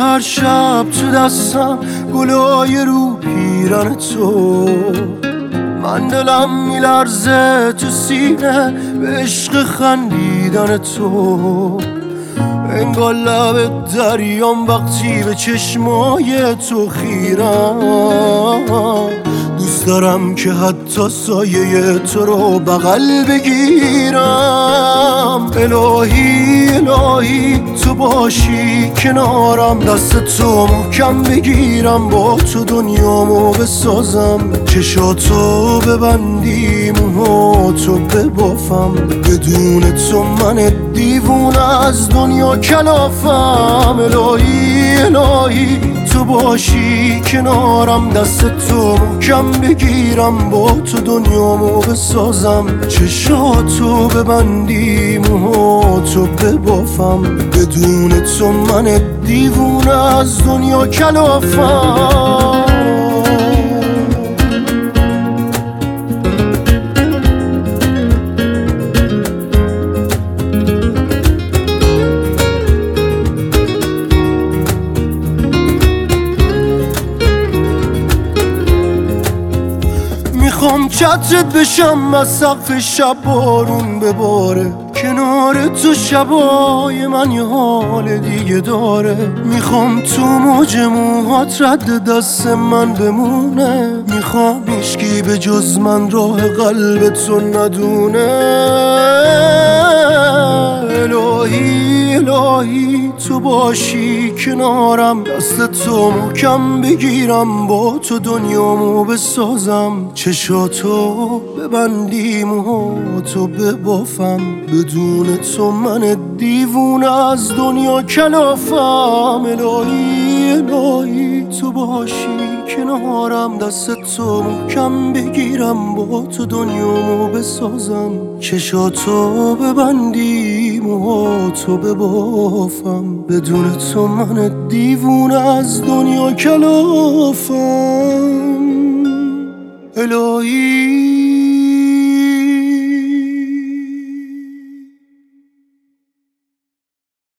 هر شب تو دستم گلای رو پیرن تو، من دلم میلرزه تو سینه به عشق خندیدن تو، انگار لب دریام وقتی به چشمای تو خیرم. دوست دارم که حتی سایه تو رو بغل بگیرم. الهی الهی تو باشی کنارم، دست تو محکم بگیرم، با تو دنیامو بسازم، چشاتو ببندی موهاتو ببافم، بدون تو من دیوونه از دنیا کلافم. الهی الهی تو باشی کنارم، دست تو محکم بگیرم، با تو دنیامو بسازم، چشاتو ببندی موهاتو ببافم، بدون تو من دیوونه از دنیا کلافم. میخوام چترت بشم از سقف شب بارون بباره، کنار تو شبای من یه حال دیگه داره. میخوام تو موج موهات رد دست من بمونه، میخوام هیچکی به جز من راه قلب تو ندونه. الهی الهی تو باشی کنارم، دست تو محکم بگیرم، با تو دنیامو بسازم، چشاتو ببندی موهاتو ببافم، بدون تو من دیوونه از دنیا کلافم. الهی الهی تو باشی کنارم، دست تو محکم بگیرم، با تو دنیامو بسازم، چشاتو ببندی موهاتو ببافم، بدون تو من دیوونه از دنیا کلافم. الهی